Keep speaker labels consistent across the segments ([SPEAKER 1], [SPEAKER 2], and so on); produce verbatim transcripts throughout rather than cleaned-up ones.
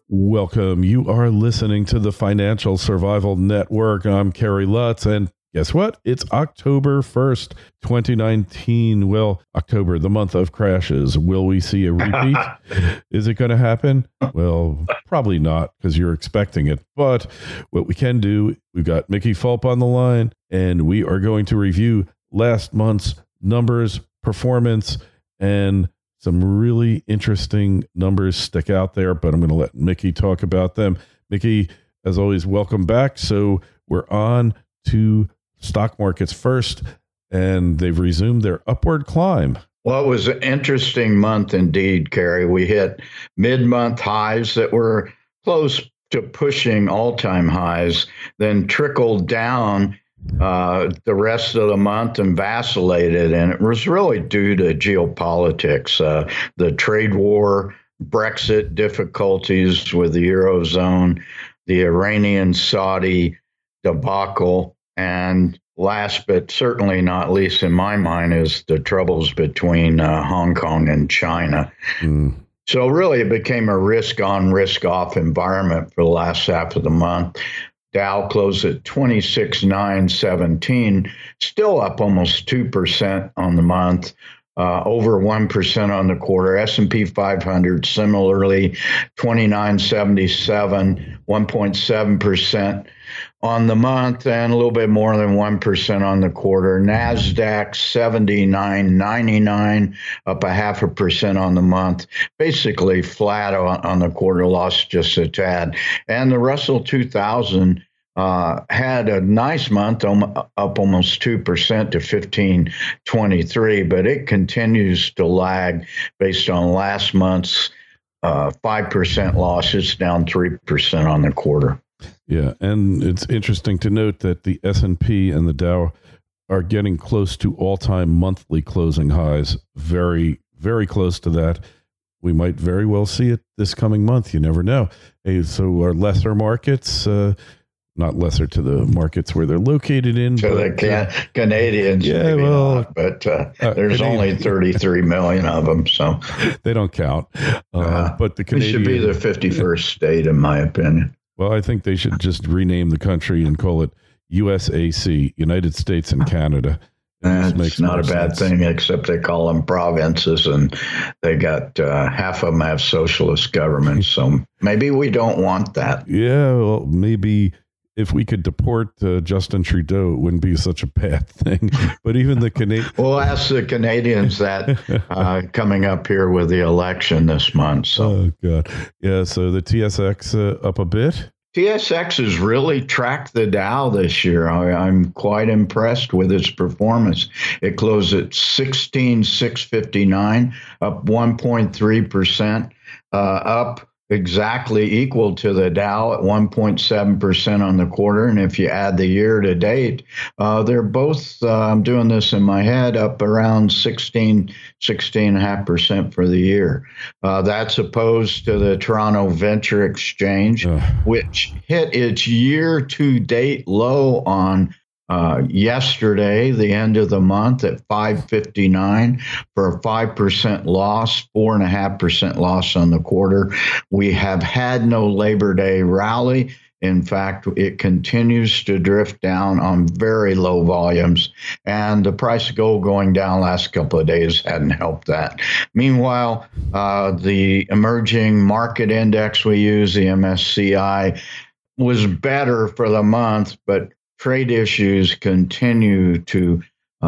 [SPEAKER 1] Welcome. You are listening to the Financial Survival Network. I'm Kerry Lutz, and guess what? It's October first, twenty nineteen. Well, October, the month of crashes. Will we see a repeat? Is it going to happen? Well, probably not, because you're expecting it. But what we can do, we've got Mickey Fulp on the line, and we are going to review last month's numbers, performance, and some really interesting numbers stick out there, but I'm going to let Mickey talk about them. Mickey, as always, welcome back. So we're on to stock markets first, and they've resumed their upward climb.
[SPEAKER 2] Well, it was an interesting month indeed, Kerry. We hit mid-month highs that were close to pushing all-time highs, then trickled down uh, the rest of the month and vacillated. And it was really due to geopolitics, uh, the trade war, Brexit difficulties with the Eurozone, the Iranian-Saudi debacle, and last but certainly not least in my mind is the troubles between uh, Hong Kong and China. Mm. So really it became a risk-on, risk-off environment for the last half of the month. Dow closed at twenty-six thousand nine hundred seventeen, still up almost two percent on the month, uh, over one percent on the quarter. S and P five hundred similarly, twenty-nine seventy-seven, one point seven percent on the month and a little bit more than one percent on the quarter. NASDAQ seventy-nine ninety-nine, up a half a percent on the month, basically flat on, on the quarter, lost just a tad. And the Russell two thousand uh, had a nice month, um, up almost two percent to fifteen twenty-three, but it continues to lag based on last month's uh, five percent losses, down three percent on the quarter.
[SPEAKER 1] Yeah, and it's interesting to note that the S and P and the Dow are getting close to all-time monthly closing highs, very, very close to that. We might very well see it this coming month. You never know. Hey, so our lesser markets, uh, not lesser to the markets where they're located in.
[SPEAKER 2] So
[SPEAKER 1] but,
[SPEAKER 2] the can- Canadians,
[SPEAKER 1] yeah,
[SPEAKER 2] maybe
[SPEAKER 1] well,
[SPEAKER 2] not, but uh,
[SPEAKER 1] uh,
[SPEAKER 2] there's
[SPEAKER 1] Canadian.
[SPEAKER 2] only thirty-three million of them, so
[SPEAKER 1] they don't count. Uh,
[SPEAKER 2] uh,
[SPEAKER 1] but the Canadian
[SPEAKER 2] we should be the fifty-first state, in my opinion.
[SPEAKER 1] Well, I think they should just rename the country and call it U S A C, United States and Canada.
[SPEAKER 2] That's not a bad
[SPEAKER 1] sense.
[SPEAKER 2] thing, except they call them provinces, and they got uh, half of them have socialist governments. So maybe we don't want that.
[SPEAKER 1] Yeah, well, maybe if we could deport uh, Justin Trudeau, it wouldn't be such a bad thing. But even the Canadians...
[SPEAKER 2] We'll ask the Canadians that uh, coming up here with the election this month. So.
[SPEAKER 1] Oh, God. Yeah, so the T S X uh, up a bit?
[SPEAKER 2] T S X has really tracked the Dow this year. I, I'm quite impressed with its performance. It closed at sixteen thousand six hundred fifty-nine, up one point three percent, uh, up exactly equal to the Dow at one point seven percent on the quarter. And if you add the year to date, uh, they're both, uh, I'm doing this in my head, up around sixteen, sixteen point five percent for the year. Uh, that's opposed to the Toronto Venture Exchange, uh. which hit its year to date low on Uh, yesterday, the end of the month at five fifty-nine for a five percent loss, four point five percent loss on the quarter. We have had no Labor Day rally. In fact, it continues to drift down on very low volumes, and the price of gold going down last couple of days hadn't helped that. Meanwhile, uh, the emerging market index we use, the M S C I, was better for the month, but trade issues continue to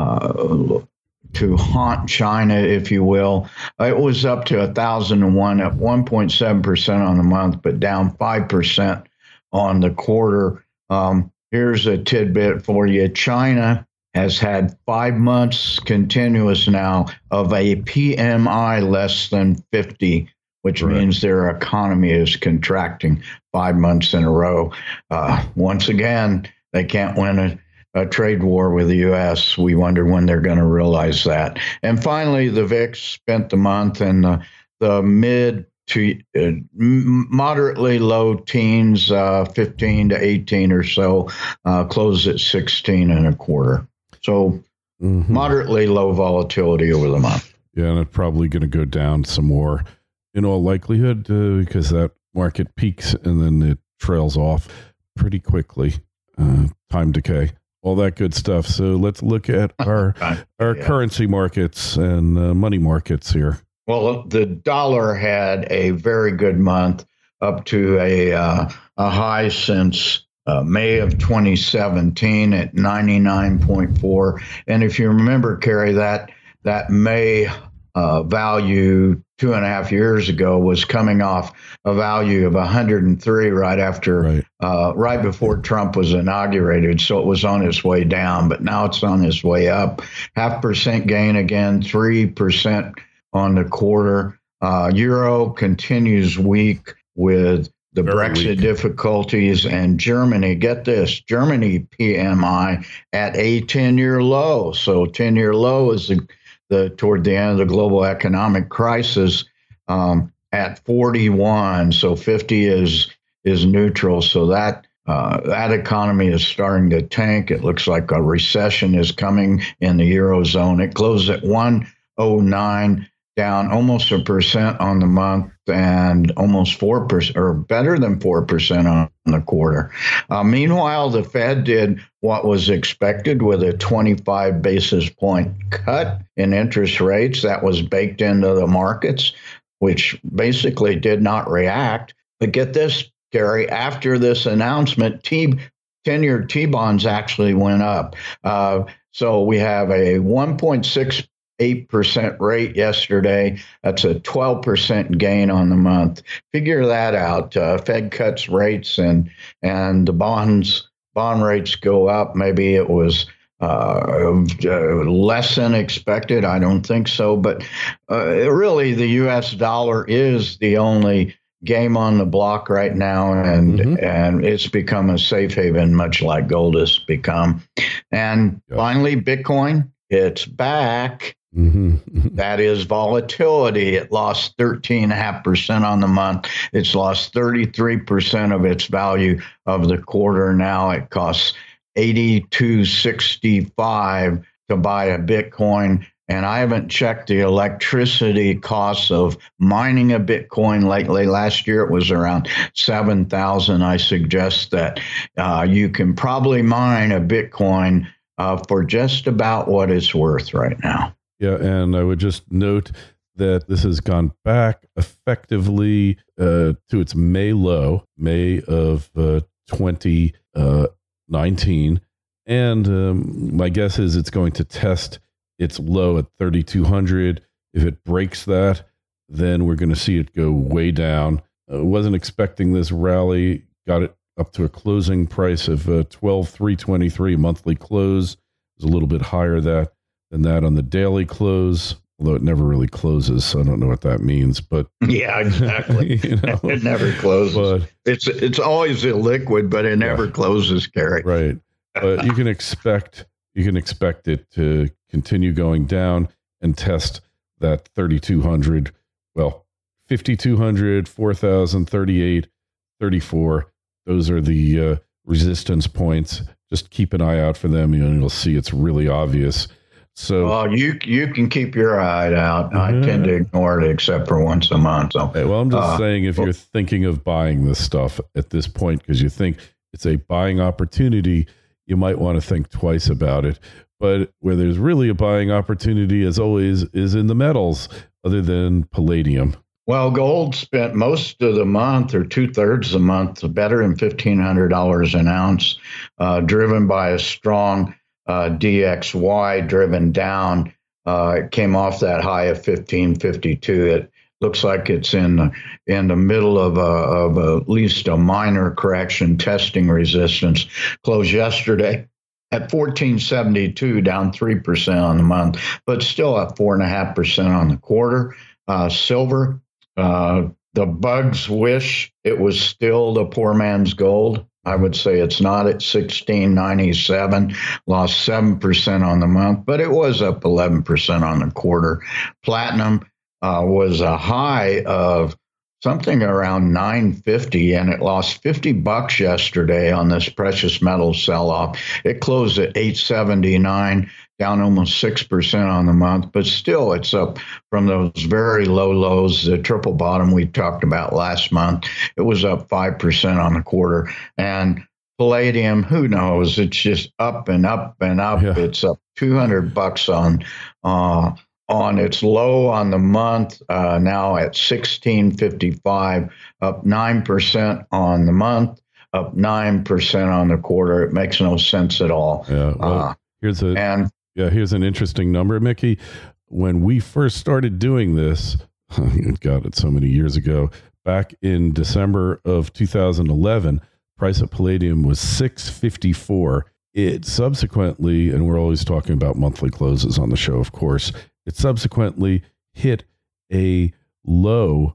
[SPEAKER 2] uh, to haunt China, if you will. It was up to one thousand one at one point seven percent on the month, but down five percent on the quarter. Um, here's a tidbit for you. China has had five months continuous now of a P M I less than fifty, which right. means their economy is contracting five months in a row. Uh, once again, they can't win a, a trade war with the U S. We wonder when they're going to realize that. And finally, the V I X spent the month in the, the mid to uh, moderately low teens, uh, fifteen to eighteen or so, uh, closed at sixteen and a quarter. So mm-hmm. moderately low volatility over the month.
[SPEAKER 1] Yeah, and it's probably going to go down some more in all likelihood uh, because that market peaks and then it trails off pretty quickly. Uh, time decay, all that good stuff. So let's look at our our yeah. currency markets and uh, money markets here.
[SPEAKER 2] Well, the dollar had a very good month, up to a uh, a high since uh, May of twenty seventeen at ninety-nine point four. And if you remember, Kerry, that that May uh, value two and a half years ago was coming off a value of one hundred three right after, right. Uh, right before Trump was inaugurated. So it was on its way down, but now it's on its way up. Half percent gain again, three percent on the quarter. Uh, Euro continues weak with the Very Brexit weak. difficulties, and Germany, get this, Germany P M I at a ten-year low. So ten-year low is the, the toward the end of the global economic crisis um, at forty-one. So fifty is is neutral. So that uh, that economy is starting to tank. It looks like a recession is coming in the Eurozone. It closed at one oh nine. Down almost a percent on the month and almost four percent or better than four percent on the quarter. Uh, meanwhile, the Fed did what was expected with a twenty-five basis point cut in interest rates. That was baked into the markets, which basically did not react. But get this, Gary, after this announcement, T ten-year T-bonds actually went up. Uh, so we have a one point six eight percent rate yesterday. That's a twelve percent gain on the month. Figure that out. Uh, Fed cuts rates and and the bonds bond rates go up. Maybe it was uh, less than expected. I don't think so. But uh, really, the U S dollar is the only game on the block right now, and mm-hmm. and it's become a safe haven, much like gold has become. And yep. finally, Bitcoin, it's back. Mm-hmm. That is volatility. It lost thirteen point five percent on the month. It's lost thirty-three percent of its value of the quarter. Now it costs eighty-two sixty-five to buy a Bitcoin. And I haven't checked the electricity costs of mining a Bitcoin lately. Last year it was around seven thousand. I suggest that uh, you can probably mine a Bitcoin uh, for just about what it's worth right now.
[SPEAKER 1] Yeah, and I would just note that this has gone back effectively uh, to its May low, May of uh, twenty nineteen. And um, my guess is it's going to test its low at thirty-two hundred. If it breaks that, then we're going to see it go way down. I uh, wasn't expecting this rally. Got it up to a closing price of uh, twelve thousand three hundred twenty-three monthly close. It was a little bit higher that than that on the daily close, although it never really closes, so I don't know what that means. But
[SPEAKER 2] yeah, exactly. you know, it never closes. But, it's it's always illiquid, but it never yeah, closes, Gary.
[SPEAKER 1] Right. But you can expect you can expect it to continue going down and test that thirty-two hundred, well, fifty-two hundred, four thousand, thirty-eight, thirty-four. Those are the uh, resistance points. Just keep an eye out for them, and you'll see it's really obvious. So,
[SPEAKER 2] well, you you can keep your eye out. I uh, tend to ignore it except for once a month. So,
[SPEAKER 1] hey, well, I'm just uh, saying if well, you're thinking of buying this stuff at this point because you think it's a buying opportunity, you might want to think twice about it. But where there's really a buying opportunity, as always, is in the metals, other than palladium.
[SPEAKER 2] Well, gold spent most of the month, or two thirds of the month, better than fifteen hundred dollars an ounce, uh, driven by a strong Uh, D X Y driven down. Uh, it came off that high of fifteen fifty-two. It looks like it's in the, in the middle of, a, of a, at least a minor correction, testing resistance. Closed yesterday at fourteen seventy-two, down three percent on the month, but still up four point five percent on the quarter. Uh, silver, uh, the bugs wish it was still the poor man's gold. I would say it's not at sixteen ninety-seven, lost seven percent on the month, but it was up eleven percent on the quarter. Platinum uh, was a high of something around nine fifty, and it lost fifty bucks yesterday on this precious metal sell-off. It closed at eight seventy-nine, down almost six percent on the month, but still it's up from those very low lows. The triple bottom we talked about last month, it was up five percent on the quarter. And palladium, who knows? It's just up and up and up. Yeah. It's up two hundred bucks on uh, on its low on the month, uh, now at sixteen fifty-five, up nine percent on the month, up nine percent on the quarter. It makes no sense at all.
[SPEAKER 1] Yeah. Well, uh, here's a and yeah, here's an interesting number, Mickey. When we first started doing this, God, it's so many years ago, back in December of two thousand eleven, price of palladium was six fifty-four. It subsequently, and we're always talking about monthly closes on the show, of course, it subsequently hit a low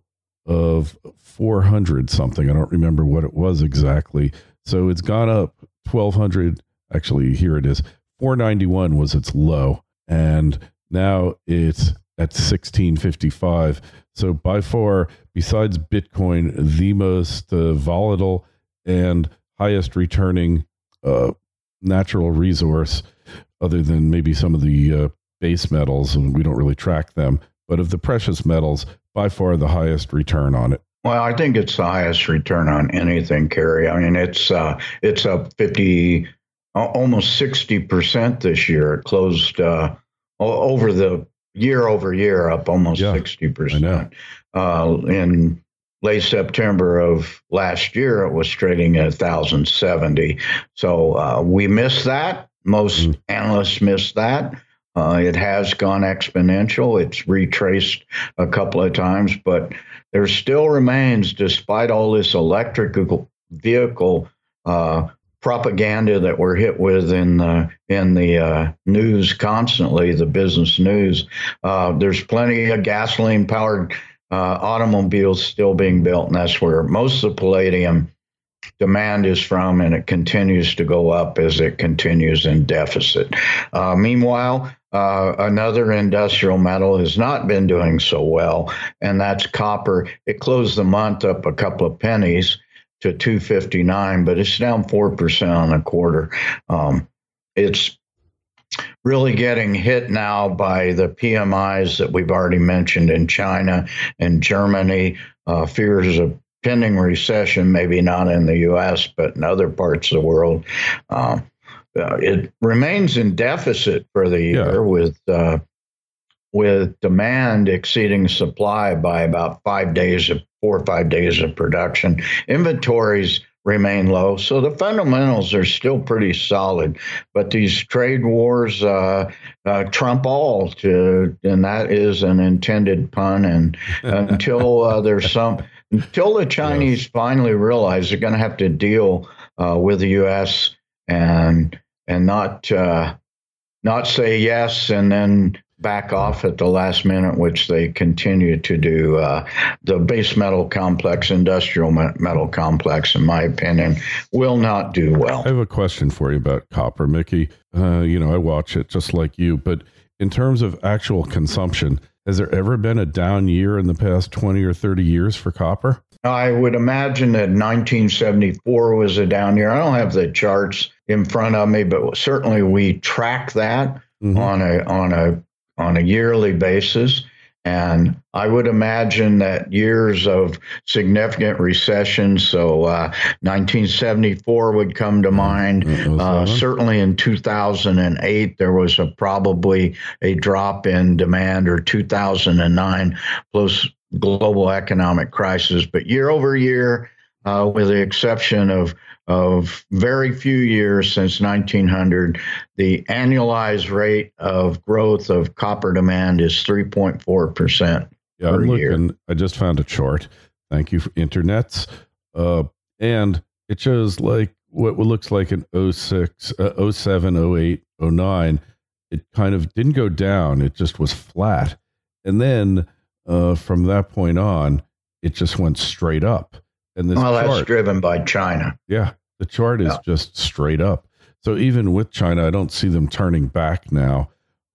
[SPEAKER 1] of four hundred something. I don't remember what it was exactly. So it's gone up twelve hundred. Actually, here it is. four ninety-one was its low, and now it's at sixteen fifty-five. So by far, besides Bitcoin, the most uh, volatile and highest returning uh, natural resource, other than maybe some of the uh, base metals, and we don't really track them, but of the precious metals, by far the highest return on it.
[SPEAKER 2] Well, I think it's the highest return on anything, Kerry. I mean, it's uh, it's up fifty, almost sixty percent this year. It closed uh, over the year over year up almost yeah, sixty percent. Uh, in late September of last year, it was trading at one thousand seventy. So uh, we missed that. Most mm. analysts missed that. Uh, it has gone exponential. It's retraced a couple of times, but there still remains, despite all this electrical vehicle uh, propaganda that we're hit with in the in the uh, news constantly, the business news. Uh, there's plenty of gasoline-powered uh, automobiles still being built, and that's where most of the palladium demand is from, and it continues to go up as it continues in deficit. Uh, meanwhile, uh, another industrial metal has not been doing so well, and that's copper. It closed the month up a couple of pennies to two fifty-nine, but it's down four percent on a quarter. Um, it's really getting hit now by the P M Is that we've already mentioned in China and Germany, uh, fears of pending recession, maybe not in the U S, but in other parts of the world. Um, uh, it remains in deficit for the year, yeah. with uh, with demand exceeding supply by about five days of four or five days of production. Inventories remain low, so the fundamentals are still pretty solid. But these trade wars uh, uh, trump all, to, and that is an intended pun. And until uh, there's some, until the Chinese yes. finally realize they're going to have to deal uh, with the U S and and not uh, not say yes and then back off at the last minute, which they continue to do. Uh, the base metal complex, industrial metal complex, in my opinion, will not do well.
[SPEAKER 1] I have a question for you about copper, Mickey. Uh, you know, I watch it just like you, but in terms of actual consumption, has there ever been a down year in the past twenty or thirty years for copper?
[SPEAKER 2] I would imagine that nineteen seventy-four was a down year. I don't have the charts in front of me, but certainly we track that mm-hmm. on a on a on a yearly basis. And I would imagine that years of significant recession, so uh, nineteen seventy-four would come to mind. Uh, certainly in two thousand eight, there was a, probably a drop in demand, or two thousand nine, plus global economic crisis. But year over year, uh, with the exception of of very few years since nineteen hundred, the annualized rate of growth of copper demand is three point four percent
[SPEAKER 1] yeah,
[SPEAKER 2] per
[SPEAKER 1] I'm looking,
[SPEAKER 2] year.
[SPEAKER 1] I just found a chart. Thank you for internets. Uh, and it shows like what looks like an oh six, uh, oh seven, oh eight, oh nine. It kind of didn't go down. It just was flat. And then uh, from that point on, it just went straight up. And this
[SPEAKER 2] well,
[SPEAKER 1] chart,
[SPEAKER 2] that's driven by China.
[SPEAKER 1] Yeah, the chart is yeah. just straight up. So even with China, I don't see them turning back now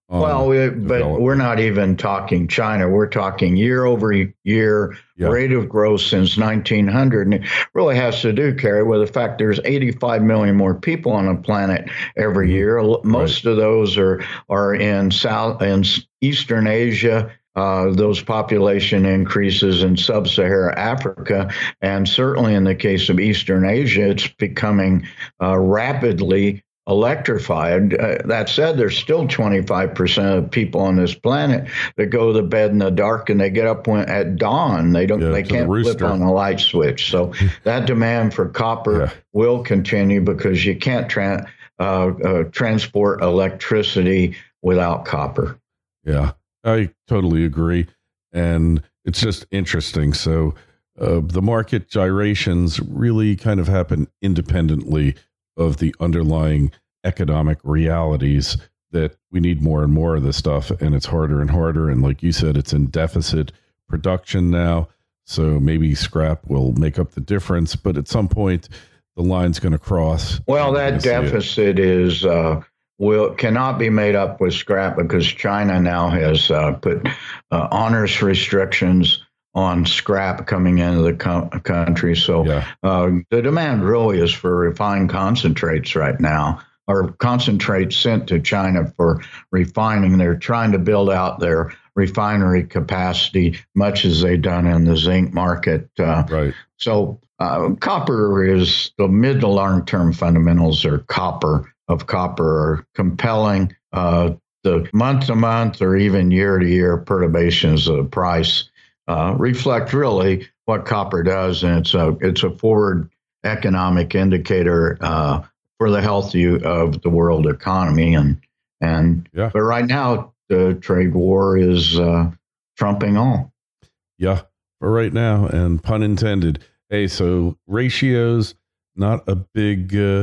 [SPEAKER 2] Well, we, but we're not even talking China. We're talking year over year yeah. rate of growth since nineteen hundred. And it really has to do, Kerry, with the fact there's eighty-five million more people on the planet every mm-hmm. year. Most right. of those are, are in South and Eastern Asia. Uh, those population increases in sub-Saharan Africa, and certainly in the case of Eastern Asia, it's becoming uh, rapidly electrified. Uh, that said, there's still twenty-five percent of people on this planet that go to bed in the dark and they get up when, at dawn. They don't. Yeah, they can't the flip on a light switch. So that demand for copper yeah. will continue because you can't tra- uh, uh, transport electricity without copper.
[SPEAKER 1] Yeah. I totally agree. And it's just interesting. So uh, the market gyrations really kind of happen independently of the underlying economic realities that we need more and more of this stuff. And it's harder and harder. And like you said, it's in deficit production now. So maybe scrap will make up the difference. But at some point, the line's going to cross.
[SPEAKER 2] Well, that deficit is... Uh, will cannot be made up with scrap because China now has uh, put uh, onerous restrictions on scrap coming into the co- country. So yeah. uh, the demand really is for refined concentrates right now, or concentrates sent to China for refining. They're trying to build out their refinery capacity, much as they've done in the zinc market. Uh, right. So uh, copper is the mid to long term fundamentals are copper. of copper are compelling. Uh, the month-to-month or even year-to-year perturbations of the price uh, reflect really what copper does, and it's a it's a forward economic indicator uh, for the health of the world economy. And and yeah. but right now the trade war is uh, trumping all.
[SPEAKER 1] Yeah, for right now, and pun intended. Hey, so ratios, not a big. Uh,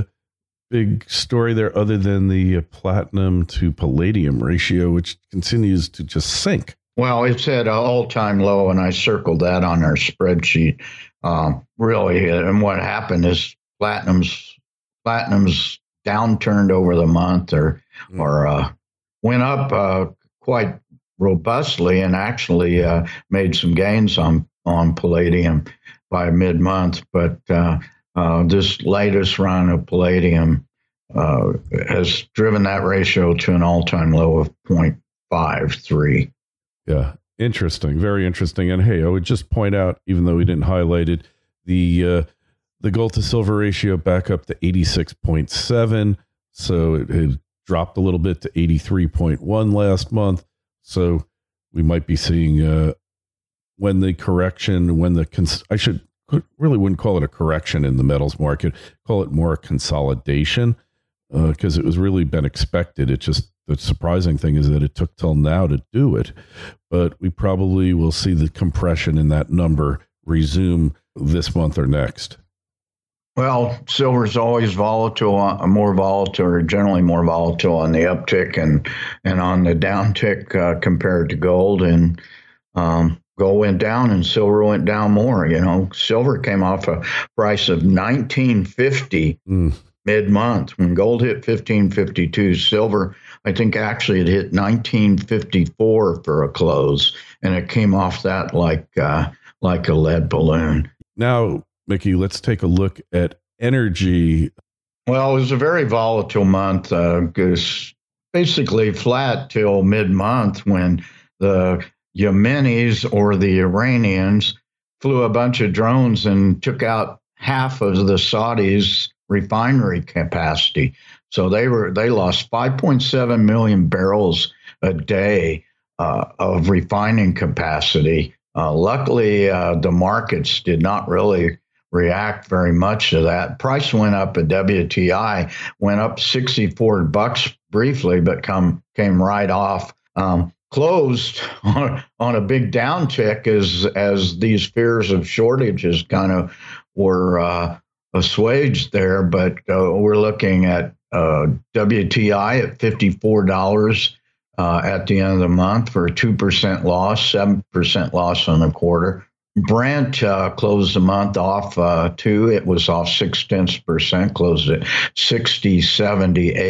[SPEAKER 1] Big story there other than the platinum to palladium ratio, which continues to just sink.
[SPEAKER 2] Well, it's at an all-time low, and I circled that on our spreadsheet. Um, really, and what happened is platinum's platinum's downturned over the month, or mm. or uh, went up uh, quite robustly, and actually uh, made some gains on on palladium by mid-month, but. Uh, Uh, this latest run of palladium uh, has driven that ratio to an all-time low of zero point five three.
[SPEAKER 1] Yeah, interesting, very interesting. And hey, I would just point out, even though we didn't highlight it, the uh, the gold to silver ratio back up to eighty-six point seven. So it had dropped a little bit to eighty-three point one last month. So we might be seeing uh, when the correction, when the cons- I should. really wouldn't call it a correction in the metals market, call it more a consolidation because uh, it was really been expected. It just, the surprising thing is that it took till now to do it, but we probably will see the compression in that number resume this month or next.
[SPEAKER 2] Well, silver is always volatile, uh, more volatile, or generally more volatile on the uptick and, and on the downtick uh, compared to gold. And, um, Gold went down and silver went down more. You know, silver came off a price of nineteen fifty mm. mid-month. When gold hit fifteen fifty-two, silver, I think actually it hit nineteen fifty-four for a close, and it came off that like uh, like a lead balloon.
[SPEAKER 1] Now, Mickey, let's take a look at energy.
[SPEAKER 2] Well, it was a very volatile month. Uh, it was basically flat till mid-month when the Yemenis or the Iranians flew a bunch of drones and took out half of the Saudis' refinery capacity. So they were they lost five point seven million barrels a day uh, of refining capacity. Uh, luckily, uh, the markets did not really react very much to that. Price went up at W T I, went up sixty-four bucks briefly, but come came right off. Um, closed on, on a big downtick as as these fears of shortages kind of were uh, assuaged there. But uh, we're looking at uh, W T I at fifty-four dollars uh, at the end of the month for a two percent loss, seven percent loss on the quarter. Brent uh, closed the month off uh, too. It was off six tenths percent, closed at sixty seventy-eight.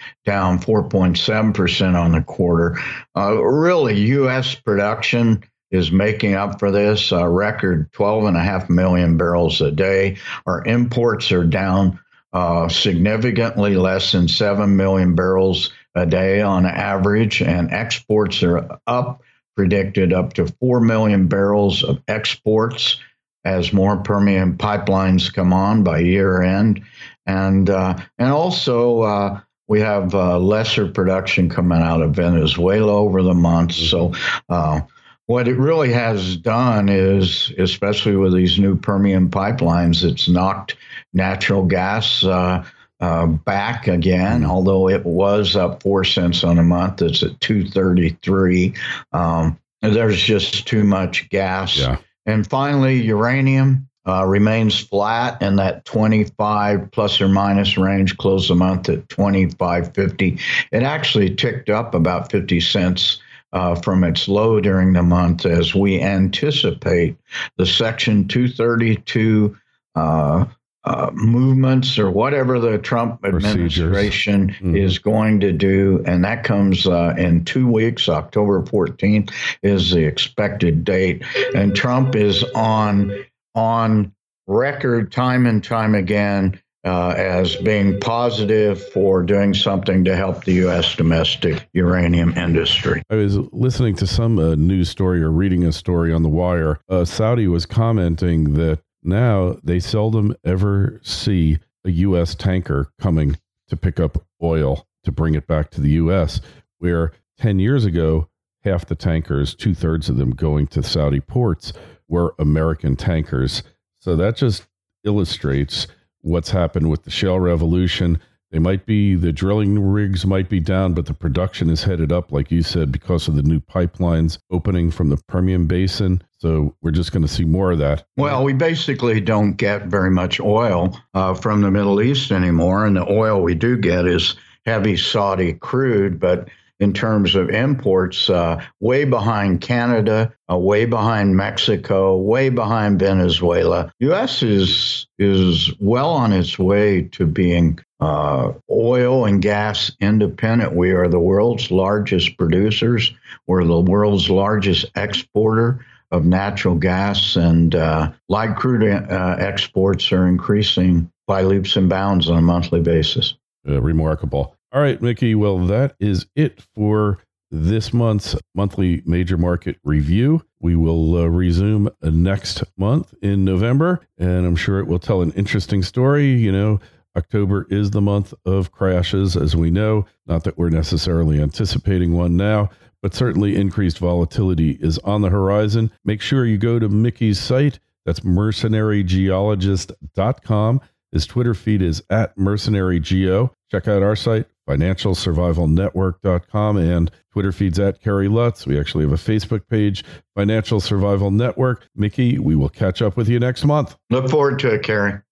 [SPEAKER 2] down four point seven percent on the quarter. Uh, really, U S production is making up for this, a record twelve and a half million barrels a day. Our imports are down uh, significantly, less than seven million barrels a day on average, and exports are up, predicted up to four million barrels of exports as more Permian pipelines come on by year end. And, uh, and also, uh, we have uh, lesser production coming out of Venezuela over the months. So, uh, what it really has done is, especially with these new Permian pipelines, it's knocked natural gas uh, uh, back again, although it was up four cents on a month. It's at two thirty-three. Um, there's just too much gas.
[SPEAKER 1] Yeah.
[SPEAKER 2] And finally, uranium uh, remains flat in that twenty-five plus or minus range, closed the month at twenty-five fifty. It actually ticked up about fifty cents Uh, from its low during the month as we anticipate the Section two thirty-two uh, uh, movements or whatever the Trump administration mm-hmm. is going to do. And that comes uh, in two weeks. October fourteenth is the expected date. And Trump is on, on record time and time again Uh, as being positive for doing something to help the U S domestic uranium industry.
[SPEAKER 1] I was listening to some uh, news story or reading a story on The Wire. Uh, Saudi was commenting that now they seldom ever see a U S tanker coming to pick up oil to bring it back to the U S, where ten years ago, half the tankers, two thirds of them going to Saudi ports, were American tankers. So that just illustrates what's happened with the shale revolution. They might be, the drilling rigs might be down, but the production is headed up, like you said, because of the new pipelines opening from the Permian Basin. So we're just going to see more of that.
[SPEAKER 2] Well, we basically don't get very much oil uh, from the Middle East anymore. And the oil we do get is heavy Saudi crude, but in terms of imports, uh, way behind Canada, uh, way behind Mexico, way behind Venezuela. U S is is well on its way to being uh, oil and gas independent. We are the world's largest producers. We're the world's largest exporter of natural gas, and uh, light crude uh, exports are increasing by leaps and bounds on a monthly basis.
[SPEAKER 1] Uh, remarkable. All right, Mickey. Well, that is it for this month's monthly major market review. We will uh, resume uh, next month in November, and I'm sure it will tell an interesting story. You know, October is the month of crashes, as we know. Not that we're necessarily anticipating one now, but certainly increased volatility is on the horizon. Make sure you go to Mickey's site. That's mercenary geologist dot com. His Twitter feed is at mercenarygeo. Check out our site, financial survival network dot com, and Twitter feeds at Kerry Lutz. We actually have a Facebook page, Financial Survival Network. Mickey, we will catch up with you next month.
[SPEAKER 2] Look forward to it, Kerry.